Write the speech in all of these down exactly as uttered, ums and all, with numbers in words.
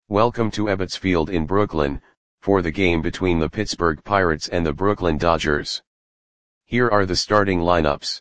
Welcome to Ebbets Field in Brooklyn, for the game between the Pittsburgh Pirates and the Brooklyn Dodgers. Here are the starting lineups.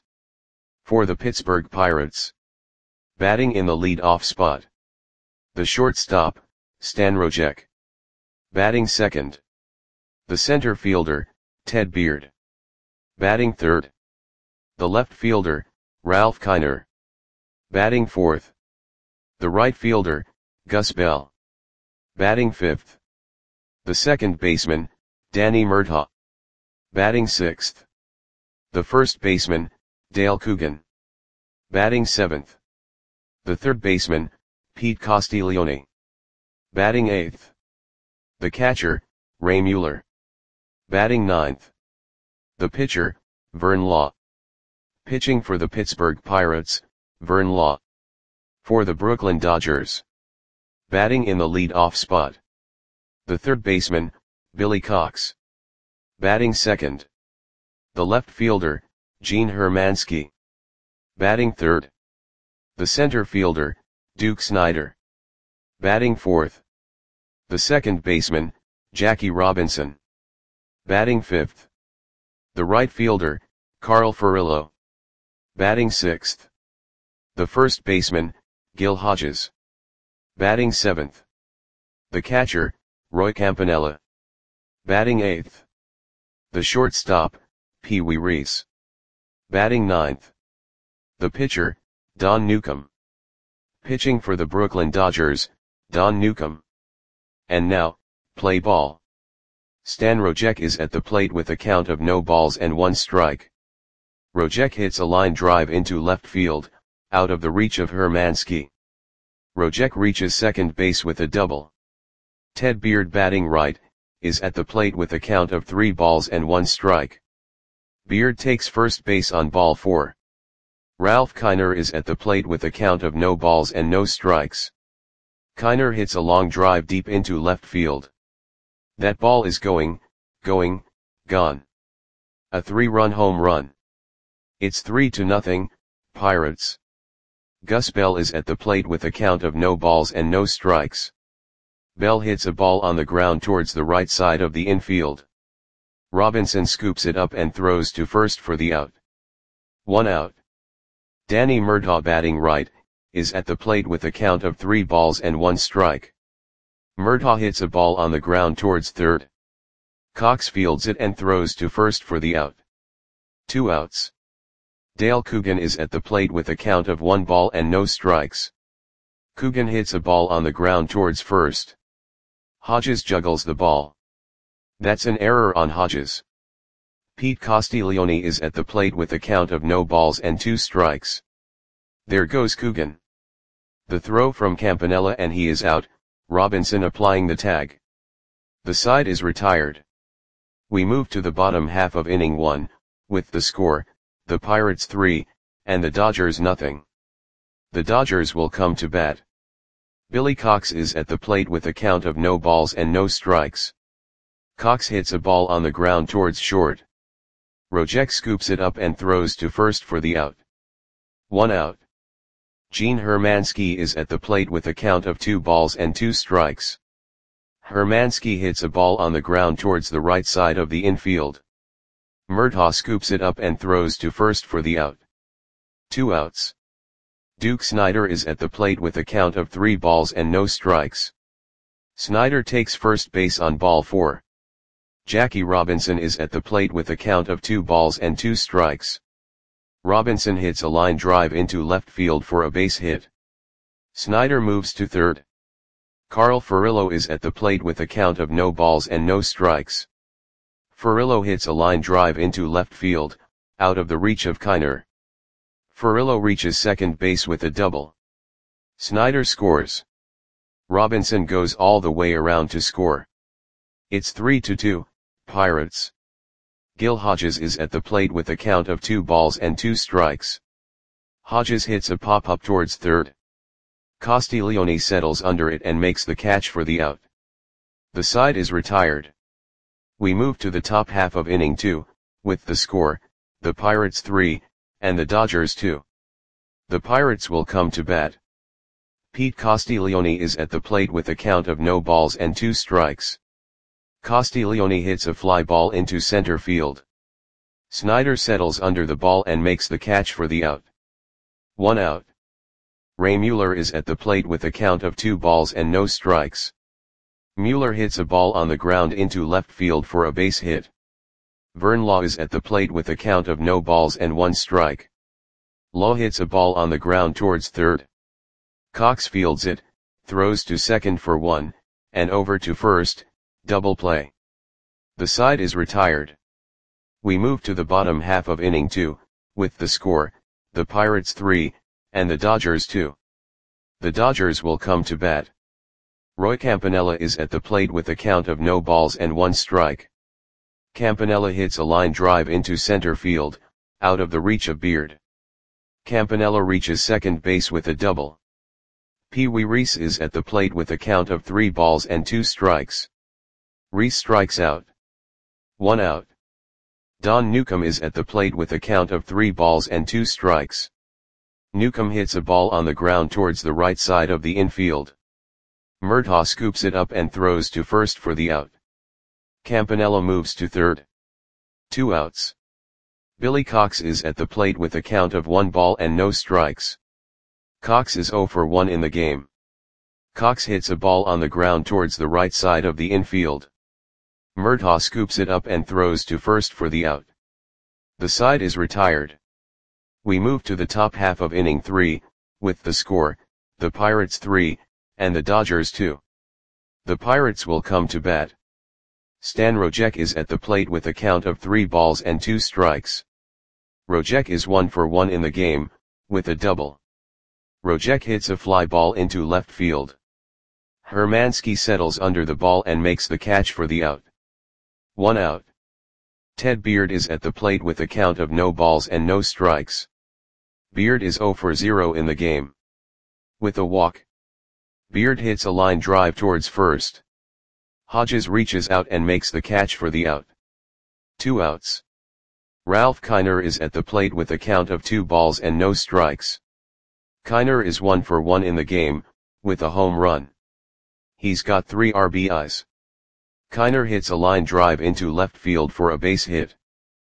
For the Pittsburgh Pirates. Batting in the lead-off spot. The shortstop, Stan Rojek. Batting second. The center fielder, Ted Beard. Batting third. The left fielder, Ralph Kiner. Batting fourth. The right fielder, Gus Bell. Batting fifth. The second baseman, Danny Murtaugh. Batting sixth. The first baseman, Dale Coogan. Batting seventh. The third baseman, Pete Castiglione. Batting eighth. The catcher, Ray Mueller. Batting ninth. The pitcher, Vern Law. Pitching for the Pittsburgh Pirates, Vern Law. For the Brooklyn Dodgers. Batting in the lead-off spot. The third baseman, Billy Cox. Batting second. The left fielder, Gene Hermansky. Batting third. The center fielder, Duke Snider. Batting fourth. The second baseman, Jackie Robinson. Batting fifth. The right fielder, Carl Furillo. Batting sixth. The first baseman, Gil Hodges. Batting seventh. The catcher, Roy Campanella. Batting eighth. The shortstop, Pee Wee Reese. Batting ninth. The pitcher, Don Newcombe. Pitching for the Brooklyn Dodgers, Don Newcombe. And now, play ball. Stan Rojek is at the plate with a count of no balls and one strike. Rojek hits a line drive into left field, out of the reach of Hermansky. Rojek reaches second base with a double. Ted Beard, batting right, is at the plate with a count of three balls and one strike. Beard takes first base on ball four. Ralph Kiner is at the plate with a count of no balls and no strikes. Kiner hits a long drive deep into left field. That ball is going, going, gone. A three-run home run. It's three to nothing, Pirates. Gus Bell is at the plate with a count of no balls and no strikes. Bell hits a ball on the ground towards the right side of the infield. Robinson scoops it up and throws to first for the out. One out. Danny Murtaugh, batting right, is at the plate with a count of three balls and one strike. Murtaugh hits a ball on the ground towards third. Cox fields it and throws to first for the out. Two outs. Dale Coogan is at the plate with a count of one ball and no strikes. Coogan hits a ball on the ground towards first. Hodges juggles the ball. That's an error on Hodges. Pete Castiglione is at the plate with a count of no balls and two strikes. There goes Coogan. The throw from Campanella and he is out, Robinson applying the tag. The side is retired. We move to the bottom half of inning one, with the score, the Pirates three, and the Dodgers nothing. The Dodgers will come to bat. Billy Cox is at the plate with a count of no balls and no strikes. Cox hits a ball on the ground towards short. Rojek scoops it up and throws to first for the out. One out. Gene Hermansky is at the plate with a count of two balls and two strikes. Hermansky hits a ball on the ground towards the right side of the infield. Murtaugh scoops it up and throws to first for the out. Two outs. Duke Snider is at the plate with a count of three balls and no strikes. Snider takes first base on ball four. Jackie Robinson is at the plate with a count of two balls and two strikes. Robinson hits a line drive into left field for a base hit. Snider moves to third. Carl Furillo is at the plate with a count of no balls and no strikes. Furillo hits a line drive into left field, out of the reach of Kiner. Furillo reaches second base with a double. Snider scores. Robinson goes all the way around to score. It's three to two, Pirates. Gil Hodges is at the plate with a count of two balls and two strikes. Hodges hits a pop-up towards third. Castiglione settles under it and makes the catch for the out. The side is retired. We move to the top half of inning two, with the score, the Pirates three, and the Dodgers two. The Pirates will come to bat. Pete Castiglione is at the plate with a count of no balls and two strikes. Castiglione hits a fly ball into center field. Snyder settles under the ball and makes the catch for the out. One out. Ray Mueller is at the plate with a count of two balls and no strikes. Mueller hits a ball on the ground into left field for a base hit. Vern Law is at the plate with a count of no balls and one strike. Law hits a ball on the ground towards third. Cox fields it, throws to second for one, and over to first, double play. The side is retired. We move to the bottom half of inning two, with the score, the Pirates three, and the Dodgers two. The Dodgers will come to bat. Roy Campanella is at the plate with a count of no balls and one strike. Campanella hits a line drive into center field, out of the reach of Beard. Campanella reaches second base with a double. Pee Wee Reese is at the plate with a count of three balls and two strikes. Reese strikes out. One out. Don Newcomb is at the plate with a count of three balls and two strikes. Newcomb hits a ball on the ground towards the right side of the infield. Murtaugh scoops it up and throws to first for the out. Campanella moves to third. Two outs. Billy Cox is at the plate with a count of one ball and no strikes. Cox is zero for one in the game. Cox hits a ball on the ground towards the right side of the infield. Murtaugh scoops it up and throws to first for the out. The side is retired. We move to the top half of inning three, with the score, the Pirates three, and the Dodgers two. The Pirates will come to bat. Stan Rojek is at the plate with a count of three balls and two strikes. Rojek is one for one in the game, with a double. Rojek hits a fly ball into left field. Hermansky settles under the ball and makes the catch for the out. One out. Ted Beard is at the plate with a count of no balls and no strikes. Beard is zero for zero in the game. With a walk. Beard hits a line drive towards first. Hodges reaches out and makes the catch for the out. Two outs. Ralph Kiner is at the plate with a count of two balls and no strikes. Kiner is one for one in the game, with a home run. He's got three R B Is. Kiner hits a line drive into left field for a base hit.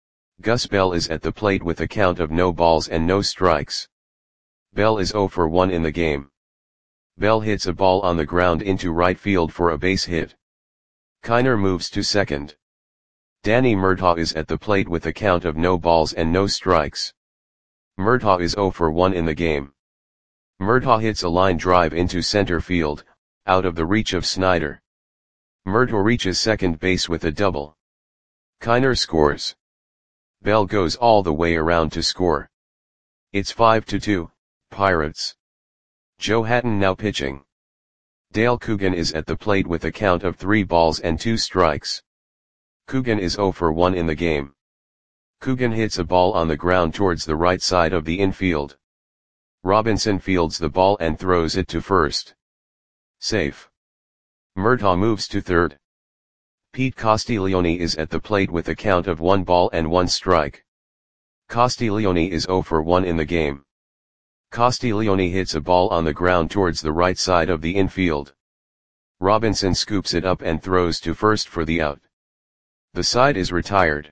Gus Bell is at the plate with a count of no balls and no strikes. Bell is zero for one in the game. Bell hits a ball on the ground into right field for a base hit. Kiner moves to second. Danny Murtaugh is at the plate with a count of no balls and no strikes. Murtaugh is zero for one in the game. Murtaugh hits a line drive into center field, out of the reach of Snyder. Murtaugh reaches second base with a double. Kiner scores. Bell goes all the way around to score. It's five to two, Pirates. Joe Hatton now pitching. Dale Coogan is at the plate with a count of three balls and two strikes. Coogan is zero for one in the game. Coogan hits a ball on the ground towards the right side of the infield. Robinson fields the ball and throws it to first. Safe. Murtaugh moves to third. Pete Castiglione is at the plate with a count of one ball and one strike. Castiglione is zero for one in the game. Castiglione hits a ball on the ground towards the right side of the infield. Robinson scoops it up and throws to first for the out. The side is retired.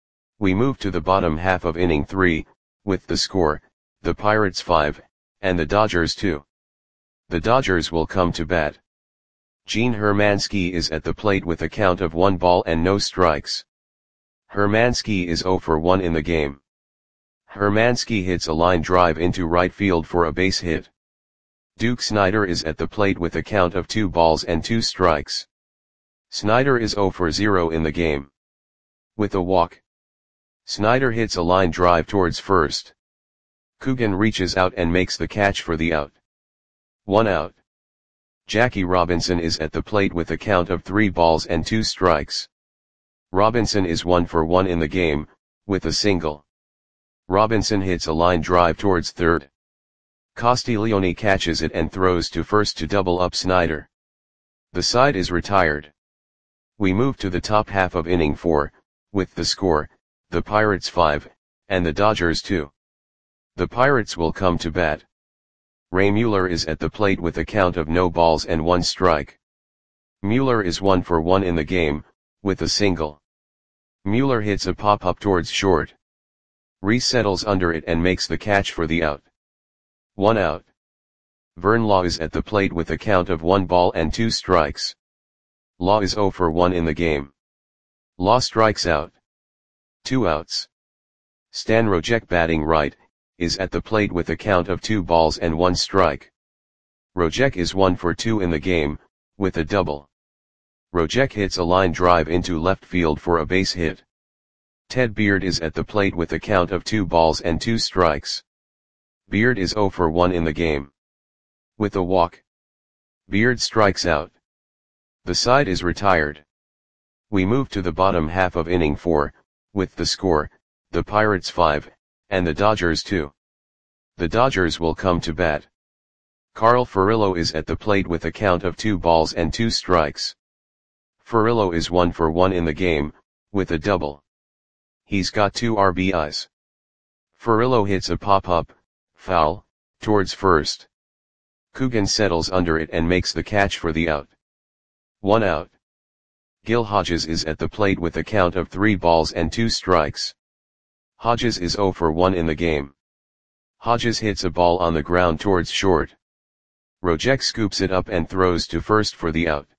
We move to the bottom half of inning three, with the score, the Pirates five, and the Dodgers two. The Dodgers will come to bat. Gene Hermansky is at the plate with a count of one ball and no strikes. Hermansky is zero for one in the game. Hermansky hits a line drive into right field for a base hit. Duke Snyder is at the plate with a count of two balls and two strikes. Snyder is zero for zero in the game. With a walk. Snyder hits a line drive towards first. Coogan reaches out and makes the catch for the out. One out. Jackie Robinson is at the plate with a count of three balls and two strikes. Robinson is one for one in the game, with a single. Robinson hits a line drive towards third. Castiglione catches it and throws to first to double up Snyder. The side is retired. We move to the top half of inning four, with the score, the Pirates five, and the Dodgers two. The Pirates will come to bat. Ray Mueller is at the plate with a count of no balls and one strike. Mueller is one for one in the game, with a single. Mueller hits a pop-up towards short. Reese settles under it and makes the catch for the out. One out. Vern Law is at the plate with a count of one ball and two strikes. Law is zero for one in the game. Law strikes out. Two outs. Stan Rojek, batting right, is at the plate with a count of two balls and one strike. Rojek is one for two in the game, with a double. Rojek hits a line drive into left field for a base hit. Ted Beard is at the plate with a count of two balls and two strikes. Beard is zero for one in the game. With a walk, Beard strikes out. The side is retired. We move to the bottom half of inning four, with the score, the Pirates five, and the Dodgers two. The Dodgers will come to bat. Carl Furillo is at the plate with a count of two balls and two strikes. Furillo is one for one in the game, with a double. He's got two R B Is. Furillo hits a pop-up, foul, towards first. Coogan settles under it and makes the catch for the out. One out. Gil Hodges is at the plate with a count of three balls and two strikes. Hodges is zero for one in the game. Hodges hits a ball on the ground towards short. Rojek scoops it up and throws to first for the out.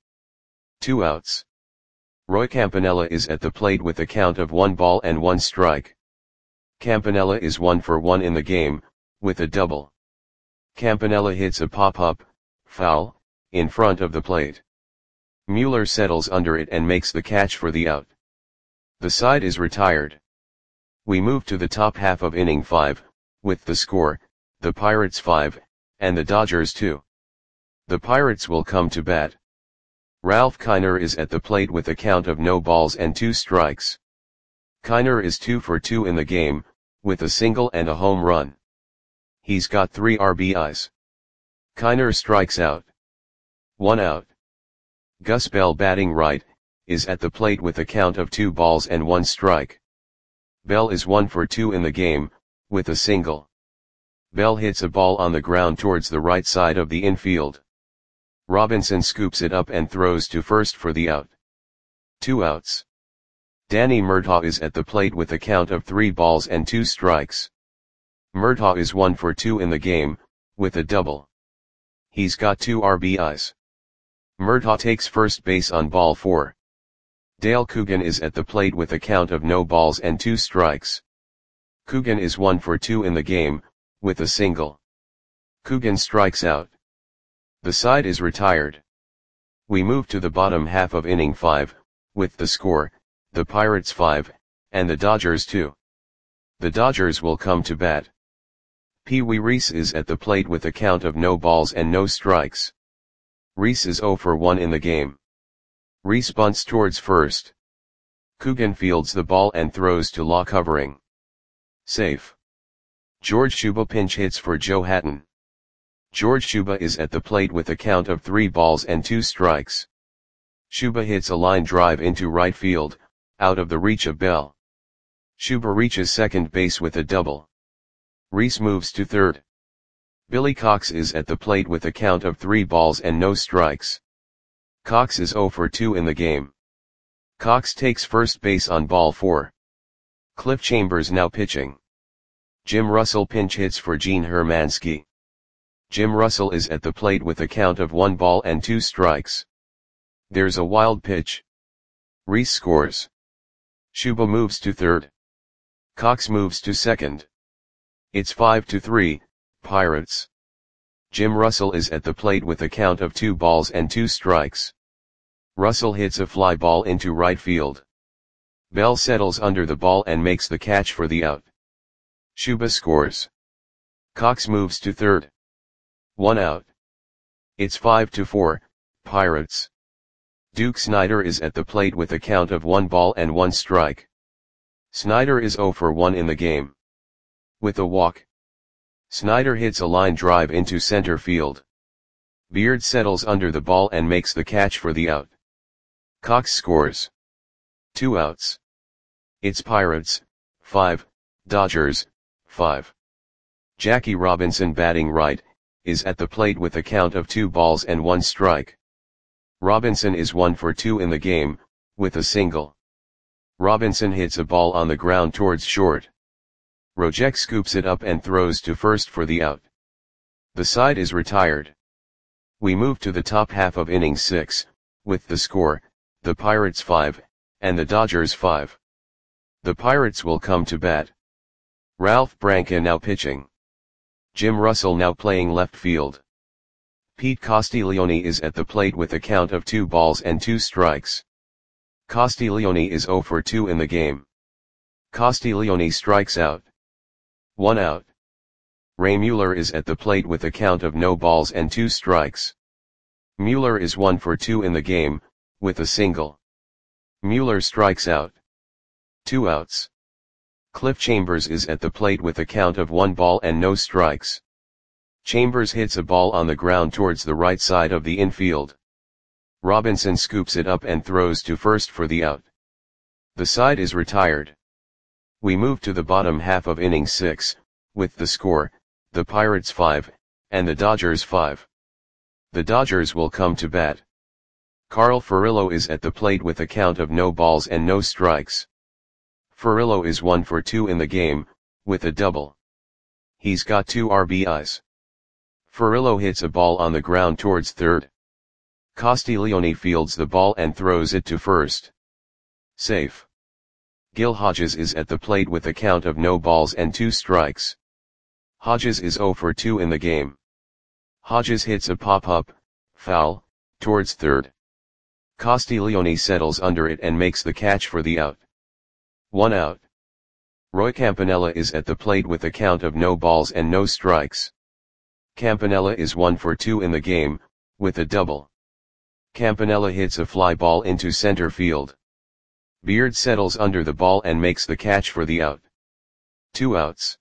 Two outs. Roy Campanella is at the plate with a count of one ball and one strike. Campanella is one for one in the game, with a double. Campanella hits a pop-up, foul, in front of the plate. Mueller settles under it and makes the catch for the out. The side is retired. We move to the top half of inning five, with the score, the Pirates five, and the Dodgers two. The Pirates will come to bat. Ralph Kiner is at the plate with a count of no balls and two strikes. Kiner is two for two in the game, with a single and a home run. He's got three R B Is. Kiner strikes out. One out. Gus Bell, batting right, is at the plate with a count of two balls and one strike. Bell is one for two in the game, with a single. Bell hits a ball on the ground towards the right side of the infield. Robinson scoops it up and throws to first for the out. Two outs. Danny Murtaugh is at the plate with a count of three balls and two strikes. Murtaugh is one for two in the game, with a double. He's got two R B Is. Murtaugh takes first base on ball four. Dale Coogan is at the plate with a count of no balls and two strikes. Coogan is one for two in the game, with a single. Coogan strikes out. The side is retired. We move to the bottom half of inning five, with the score, the Pirates five, and the Dodgers two. The Dodgers will come to bat. Pee Wee Reese is at the plate with a count of no balls and no strikes. Reese is zero for one in the game. Reese bunts towards first. Coogan fields the ball and throws to Law, covering. Safe. George Shuba pinch hits for Joe Hatton. George Shuba is at the plate with a count of three balls and two strikes. Shuba hits a line drive into right field, out of the reach of Bell. Shuba reaches second base with a double. Reese moves to third. Billy Cox is at the plate with a count of three balls and no strikes. Cox is zero for two in the game. Cox takes first base on ball four. Cliff Chambers now pitching. Jim Russell pinch hits for Gene Hermansky. Jim Russell is at the plate with a count of one ball and two strikes. There's a wild pitch. Reese scores. Shuba moves to third. Cox moves to second. It's five to three, Pirates. Jim Russell is at the plate with a count of two balls and two strikes. Russell hits a fly ball into right field. Bell settles under the ball and makes the catch for the out. Shuba scores. Cox moves to third. One out. It's five to four, Pirates. Duke Snider is at the plate with a count of one ball and one strike. Snider is zero for one in the game. With a walk, Snider hits a line drive into center field. Beard settles under the ball and makes the catch for the out. Cox scores. Two outs. It's Pirates, five, Dodgers, five. Jackie Robinson, batting right, is at the plate with a count of two balls and one strike. Robinson is one for two in the game, with a single. Robinson hits a ball on the ground towards short. Rojek scoops it up and throws to first for the out. The side is retired. We move to the top half of inning six, with the score, the Pirates five, and the Dodgers five. The Pirates will come to bat. Ralph Branca now pitching. Jim Russell now playing left field. Pete Castiglione is at the plate with a count of two balls and two strikes. Castiglione is zero for two in the game. Castiglione strikes out. One out. Ray Mueller is at the plate with a count of no balls and two strikes. Mueller is one for two in the game, with a single. Mueller strikes out. Two outs. Cliff Chambers is at the plate with a count of one ball and no strikes. Chambers hits a ball on the ground towards the right side of the infield. Robinson scoops it up and throws to first for the out. The side is retired. We move to the bottom half of inning six, with the score, the Pirates five, and the Dodgers five. The Dodgers will come to bat. Carl Furillo is at the plate with a count of no balls and no strikes. Furillo is one for two in the game, with a double. He's got two R B Is. Furillo hits a ball on the ground towards third. Castiglione fields the ball and throws it to first. Safe. Gil Hodges is at the plate with a count of no balls and two strikes. Hodges is zero for two in the game. Hodges hits a pop-up, foul, towards third. Castiglione settles under it and makes the catch for the out. One out. Roy Campanella is at the plate with a count of no balls and no strikes. Campanella is one for two in the game, with a double. Campanella hits a fly ball into center field. Beard settles under the ball and makes the catch for the out. Two outs.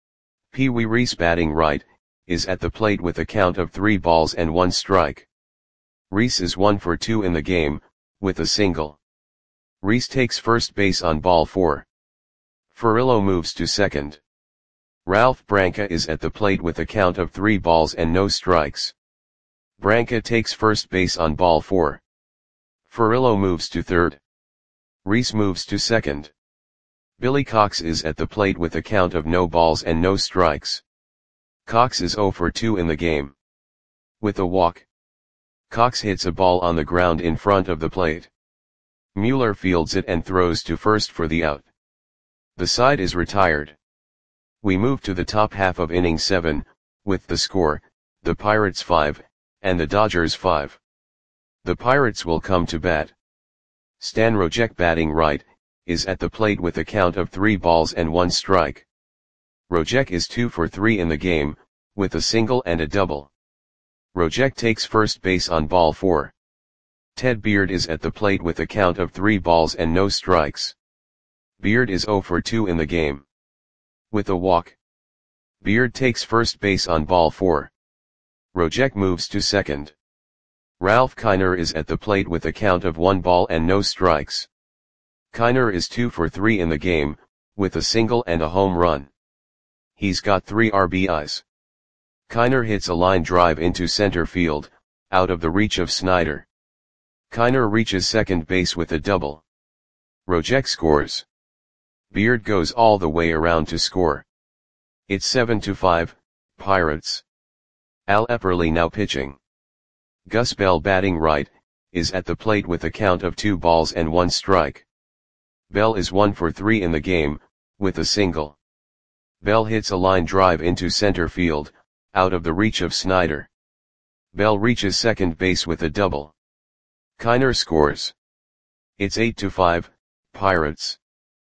Pee Wee Reese batting right, is at the plate with a count of three balls and one strike. Reese is one for two in the game, with a single. Reese takes first base on ball four. Furillo moves to second. Ralph Branca is at the plate with a count of three balls and no strikes. Branca takes first base on ball four. Furillo moves to third. Reese moves to second. Billy Cox is at the plate with a count of no balls and no strikes. Cox is zero for two in the game. With a walk. Cox hits a ball on the ground in front of the plate. Mueller fields it and throws to first for the out. The side is retired. We move to the top half of inning seven, with the score, the Pirates five, and the Dodgers five. The Pirates will come to bat. Stan Rojek batting right, is at the plate with a count of three balls and one strike. Rojek is two for three in the game, with a single and a double. Rojek takes first base on ball four. Ted Beard is at the plate with a count of three balls and no strikes. Beard is zero for two in the game. With a walk. Beard takes first base on ball four. Rojek moves to second. Ralph Kiner is at the plate with a count of one ball and no strikes. Kiner is two for three in the game, with a single and a home run. He's got three R B Is. Kiner hits a line drive into center field, out of the reach of Snyder. Kiner reaches second base with a double. Rojek scores. Beard goes all the way around to score. It's seven to five, Pirates. Al Epperly now pitching. Gus Bell batting right, is at the plate with a count of two balls and one strike. Bell is one for three in the game, with a single. Bell hits a line drive into center field, out of the reach of Snyder. Bell reaches second base with a double. Kiner scores. It's eight to five, Pirates.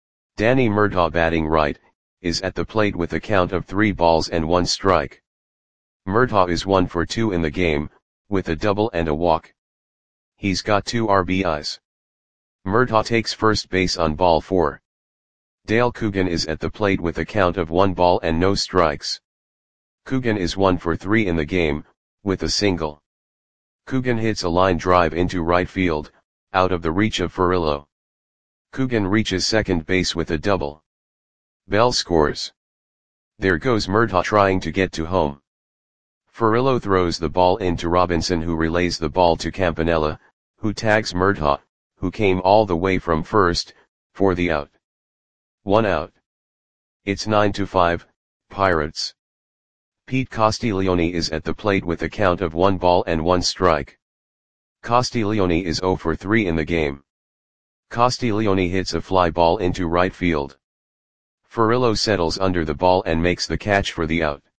Danny Murtaugh batting right, is at the plate with a count of three balls and one strike. Murtaugh is one for two in the game, with a double and a walk. He's got two R B Is. Murtaugh takes first base on ball four. Dale Coogan is at the plate with a count of one ball and no strikes. Coogan is one for three in the game, with a single. Coogan hits a line drive into right field, out of the reach of Furillo. Coogan reaches second base with a double. Bell scores. There goes Murtaugh trying to get to home. Furillo throws the ball into Robinson, who relays the ball to Campanella, who tags Murtaugh, who came all the way from first, for the out. One out. It's nine to five, Pirates. Pete Castiglione is at the plate with a count of one ball and one strike. Castiglione is zero for three in the game. Castiglione hits a fly ball into right field. Furillo settles under the ball and makes the catch for the out.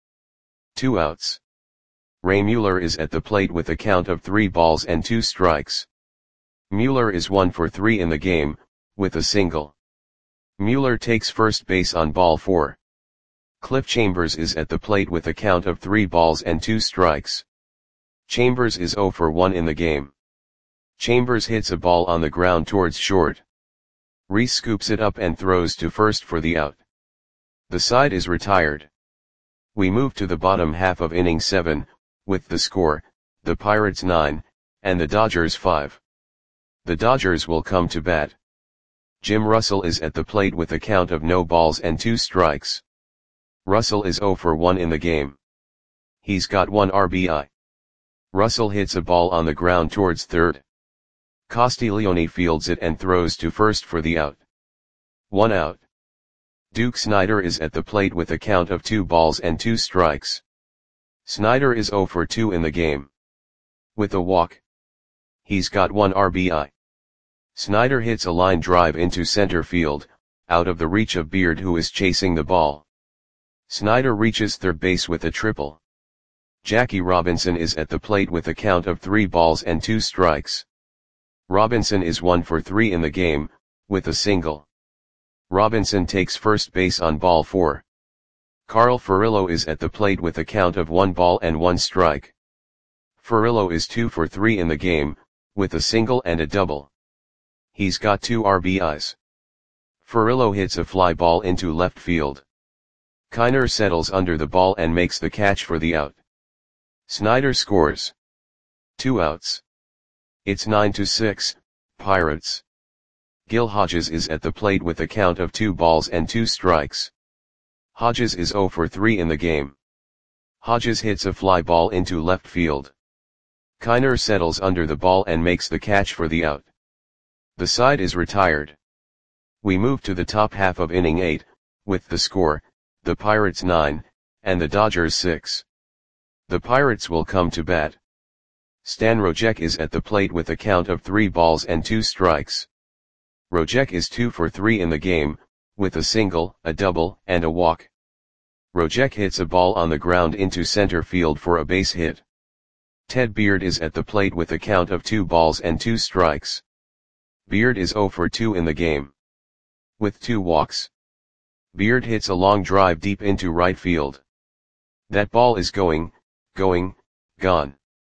Two outs. Ray Mueller is at the plate with a count of three balls and two strikes. Mueller is one for three in the game, with a single. Mueller takes first base on ball four. Cliff Chambers is at the plate with a count of three balls and two strikes. Chambers is zero for one in the game. Chambers hits a ball on the ground towards short. Reese scoops it up and throws to first for the out. The side is retired. We move to the bottom half of inning seven, with the score, the Pirates nine, and the Dodgers five. The Dodgers will come to bat. Jim Russell is at the plate with a count of no balls and two strikes. Russell is zero for one in the game. He's got one R B I. Russell hits a ball on the ground towards third. Castiglione fields it and throws to first for the out. One out. Duke Snider is at the plate with a count of two balls and two strikes. Snider is zero for two in the game. With a walk. He's got one R B I. Snider hits a line drive into center field, out of the reach of Beard, who is chasing the ball. Snider reaches third base with a triple. Jackie Robinson is at the plate with a count of three balls and two strikes. Robinson is one for three in the game, with a single. Robinson takes first base on ball four. Carl Furillo is at the plate with a count of one ball and one strike. Furillo is two for three in the game, with a single and a double. He's got two R B Is. Furillo hits a fly ball into left field. Kiner settles under the ball and makes the catch for the out. Snider scores. Two outs. It's nine to six, Pirates. Gil Hodges is at the plate with a count of two balls and two strikes. Hodges is zero for three in the game. Hodges hits a fly ball into left field. Kiner settles under the ball and makes the catch for the out. The side is retired. We move to the top half of inning eight, with the score, the Pirates nine, and the Dodgers six. The Pirates will come to bat. Stan Rojek is at the plate with a count of three balls and two strikes. Rojek is two for three in the game, with a single, a double, and a walk. Rojek hits a ball on the ground into center field for a base hit. Ted Beard is at the plate with a count of two balls and two strikes. Beard is zero for two in the game. With two walks. Beard hits a long drive deep into right field. That ball is going, going, gone.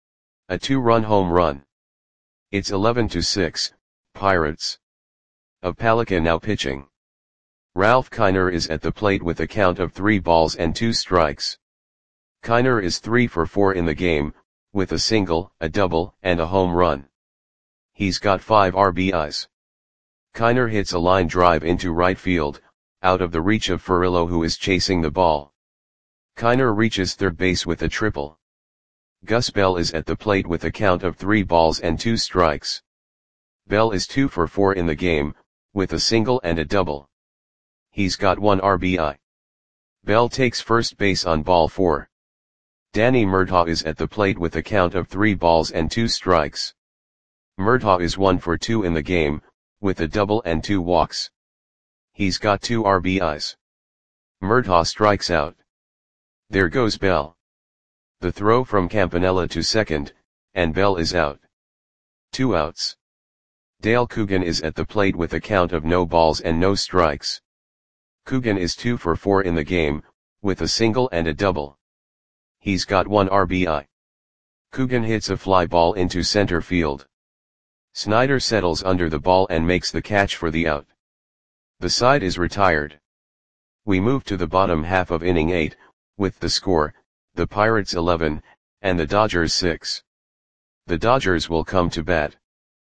A two-run home run. It's eleven to six, Pirates. Opalika now pitching. Ralph Kiner is at the plate with a count of three balls and two strikes. Kiner is three for four in the game, with a single, a double, and a home run. He's got five R B Is. Kiner hits a line drive into right field, out of the reach of Furillo, who is chasing the ball. Kiner reaches third base with a triple. Gus Bell is at the plate with a count of three balls and two strikes. Bell is two for four in the game, with a single and a double. He's got one R B I. Bell takes first base on ball four. Danny Murtaugh is at the plate with a count of three balls and two strikes. Murtaugh is one for two in the game, with a double and two walks. He's got two R B Is. Murtaugh strikes out. There goes Bell. The throw from Campanella to second, and Bell is out. Two outs. Dale Coogan is at the plate with a count of no balls and no strikes. Coogan is two for four in the game, with a single and a double. He's got one R B I. Coogan hits a fly ball into center field. Snider settles under the ball and makes the catch for the out. The side is retired. We move to the bottom half of inning eight, with the score, the Pirates eleven, and the Dodgers six. The Dodgers will come to bat.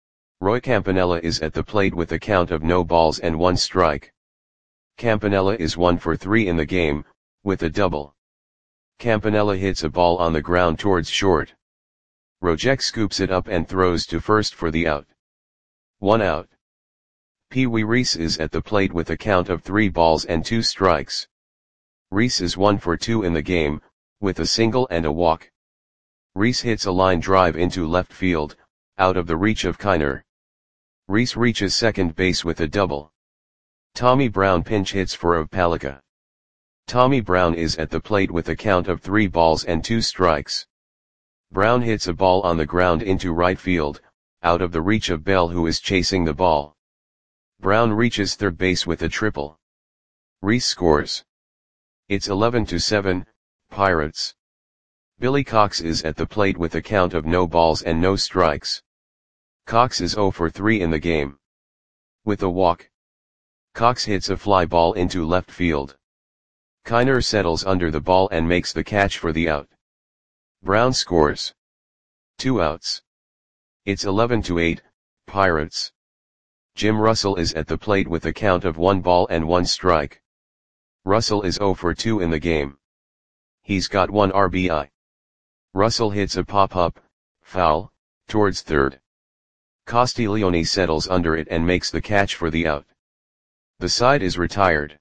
Roy Campanella is at the plate with a count of no balls and one strike. Campanella is one for three in the game, with a double. Campanella hits a ball on the ground towards short. Rojek scoops it up and throws to first for the out. One out. Pee Wee Reese is at the plate with a count of three balls and two strikes. Reese is one for two in the game, with a single and a walk. Reese hits a line drive into left field, out of the reach of Kiner. Reese reaches second base with a double. Tommy Brown pinch hits for Opalika. Tommy Brown is at the plate with a count of three balls and two strikes. Brown hits a ball on the ground into right field, out of the reach of Bell, who is chasing the ball. Brown reaches third base with a triple. Reese scores. It's eleven to seven, Pirates. Billy Cox is at the plate with a count of no balls and no strikes. Cox is zero for three in the game. With a walk, Cox hits a fly ball into left field. Kiner settles under the ball and makes the catch for the out. Brown scores. Two outs. It's eleven to eight, Pirates. Jim Russell is at the plate with a count of one ball and one strike. Russell is zero for two in the game. He's got one R B I. Russell hits a pop-up, foul, towards third. Castiglione settles under it and makes the catch for the out. The side is retired.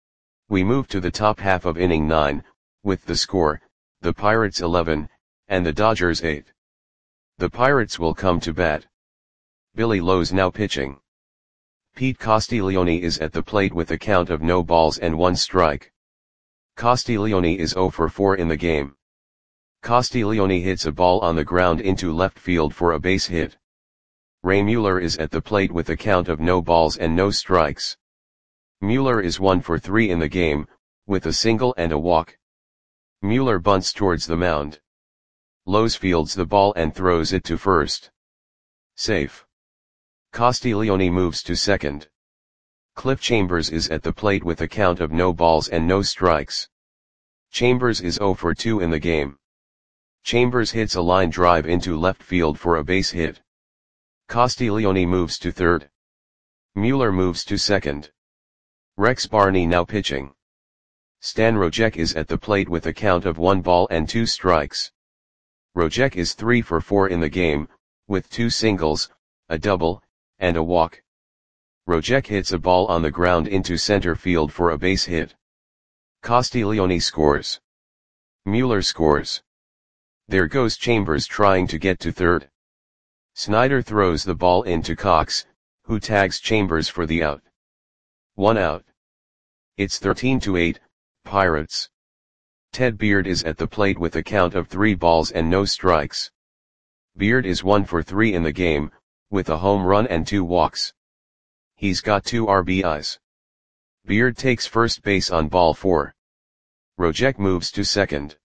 We move to the top half of inning nine, with the score, the Pirates eleven, and the Dodgers eight. The Pirates will come to bat. Billy Lowe's now pitching. Pete Castiglione is at the plate with a count of no balls and one strike. Castiglione is zero for four in the game. Castiglione hits a ball on the ground into left field for a base hit. Ray Mueller is at the plate with a count of no balls and no strikes. Mueller is one for three in the game, with a single and a walk. Mueller bunts towards the mound. Lowe's fields the ball and throws it to first. Safe. Castiglione moves to second. Cliff Chambers is at the plate with a count of no balls and no strikes. Chambers is zero for two in the game. Chambers hits a line drive into left field for a base hit. Castiglione moves to third. Mueller moves to second. Rex Barney now pitching. Stan Rojek is at the plate with a count of one ball and two strikes. Rojek is three for four in the game, with two singles, a double, and a walk. Rojek hits a ball on the ground into center field for a base hit. Castiglione scores. Mueller scores. There goes Chambers trying to get to third. Snyder throws the ball into Cox, who tags Chambers for the out. One out. It's thirteen to eight, Pirates. Ted Beard is at the plate with a count of three balls and no strikes. Beard is one for three in the game, with a home run and two walks. He's got two R B Is. Beard takes first base on ball four. Rojek moves to second.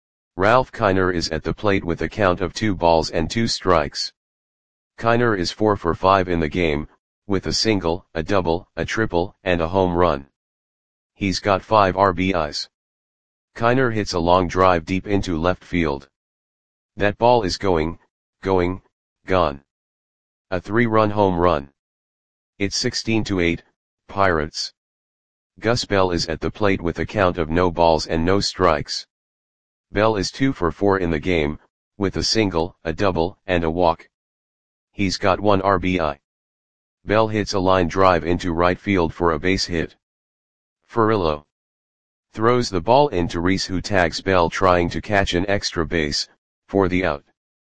Ralph Kiner is at the plate with a count of two balls and two strikes. Kiner is four for five in the game, with a single, a double, a triple, and a home run. He's got five R B Is. Kiner hits a long drive deep into left field. That ball is going, going, gone. A three-run home run. It's sixteen to eight, Pirates. Gus Bell is at the plate with a count of no balls and no strikes. Bell is two for four in the game, with a single, a double, and a walk. He's got one R B I. Bell hits a line drive into right field for a base hit. Furillo throws the ball into Reese, who tags Bell trying to catch an extra base, for the out.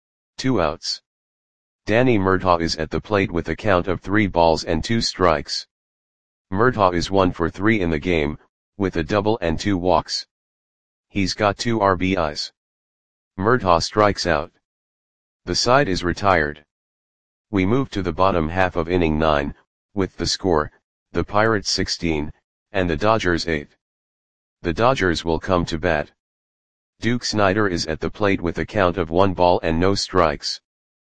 Two outs. Danny Murtaugh is at the plate with a count of three balls and two strikes. Murtaugh is one for three in the game, with a double and two walks. He's got two R B Is. Murtaugh strikes out. The side is retired. We move to the bottom half of inning nine, with the score, the Pirates sixteen, and the Dodgers eight. The Dodgers will come to bat. Duke Snider is at the plate with a count of one ball and no strikes.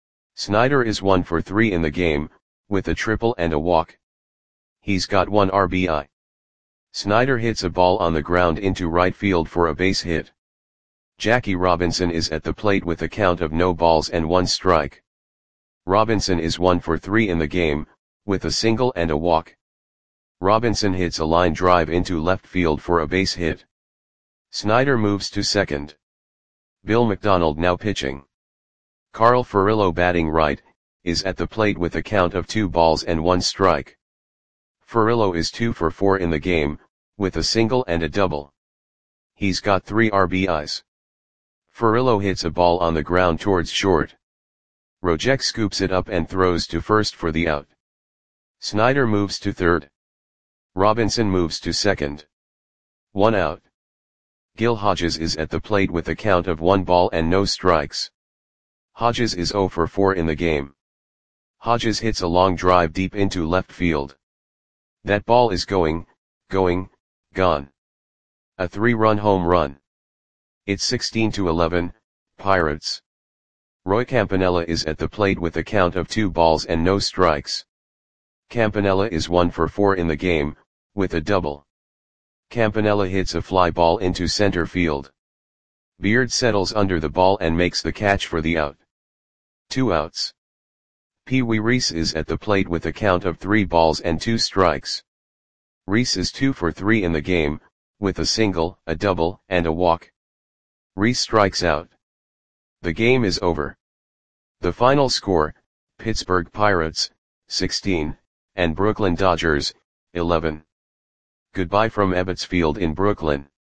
Snider is one for three in the game, with a triple and a walk. He's got one R B I. Snider hits a ball on the ground into right field for a base hit. Jackie Robinson is at the plate with a count of no balls and one strike. Robinson is one for three in the game, with a single and a walk. Robinson hits a line drive into left field for a base hit. Snyder moves to second. Bill McDonald now pitching. Carl Furillo batting right, is at the plate with a count of two balls and one strike. Furillo is two for four in the game, with a single and a double. He's got three R B Is. Furillo hits a ball on the ground towards short. Rojek scoops it up and throws to first for the out. Snyder moves to third. Robinson moves to second. One out. Gil Hodges is at the plate with a count of one ball and no strikes. Hodges is zero for four in the game. Hodges hits a long drive deep into left field. That ball is going, going, gone. A three-run home run. It's sixteen to eleven, Pirates. Roy Campanella is at the plate with a count of two balls and no strikes. Campanella is one for four in the game, with a double. Campanella hits a fly ball into center field. Beard settles under the ball and makes the catch for the out. Two outs. Pee Wee Reese is at the plate with a count of three balls and two strikes. Reese is two for three in the game, with a single, a double, and a walk. Reese strikes out. The game is over. The final score, Pittsburgh Pirates, sixteen, and Brooklyn Dodgers, eleven. Goodbye from Ebbets Field in Brooklyn.